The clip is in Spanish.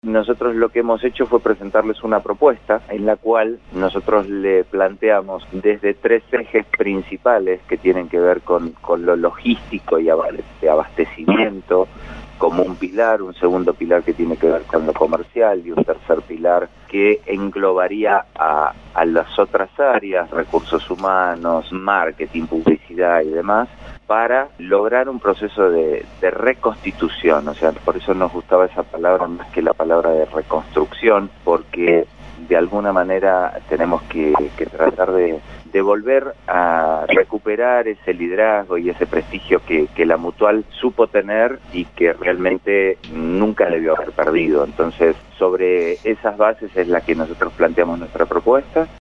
Nosotros lo que hemos hecho fue presentarles una propuesta en la cual nosotros le planteamos desde 3 ejes principales que tienen que ver con lo logístico y de abastecimiento como un pilar, un segundo pilar que tiene que ver con lo comercial y un tercer pilar que englobaría a las otras áreas, recursos humanos, marketing, publicidad y demás, para lograr un proceso de reconstitución. O sea, por eso nos gustaba esa palabra más que la palabra de reconstrucción, porque de alguna manera tenemos que tratar de volver a recuperar ese liderazgo y ese prestigio que la Mutual supo tener y que realmente nunca debió haber perdido. Entonces, sobre esas bases es la que nosotros planteamos nuestra propuesta.